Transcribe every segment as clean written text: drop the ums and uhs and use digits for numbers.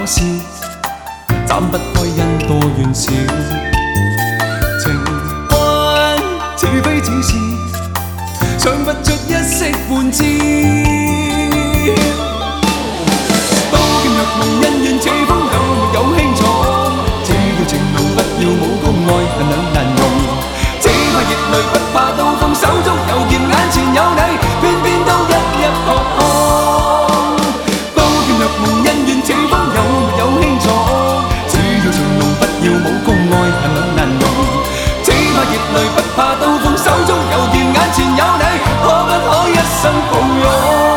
是斬不開因多怨少。情關似非只是想不出一息半招。刀劍若夢恩怨似風有沒有輕重？只要情濃不要武功愛恨兩難容。只怕熱淚不怕刀鋒，手中有劍眼前有你，偏偏都一一撲空。刀劍若夢恩怨似風有沒有輕重？只要情濃不要武功愛恨兩難容。只怕熱淚不怕刀鋒，手中有劍眼前有你，可不可一生抱擁？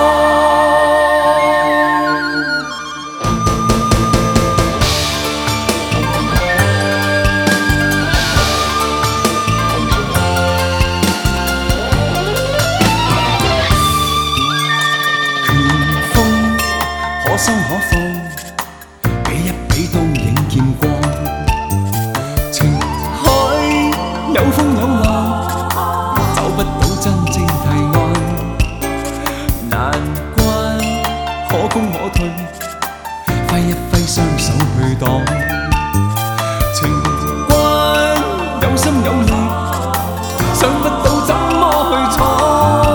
可收可放，比一比都影見光。情海有風有浪，找不到真正題案。難關可攻可退，揮一揮雙手去擋。情關有心有意，想不到怎麼去闖。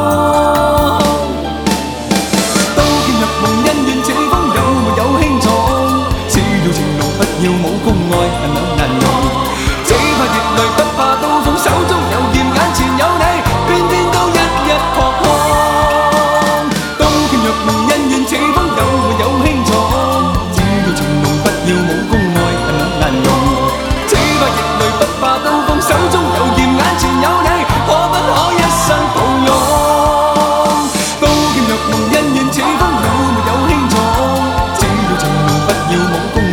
要武功愛恨兩難容，只怕熱淚不怕刀鋒，手中有劍眼前有你，偏偏都一一撲空。刀劍若夢恩怨似風有沒有輕重？只要情濃不要武功愛恨兩難容，只怕熱淚不怕刀鋒，手中有劍眼前有你，可不可一生抱擁？刀劍若夢恩怨似風有沒有輕重？只要情濃不要武功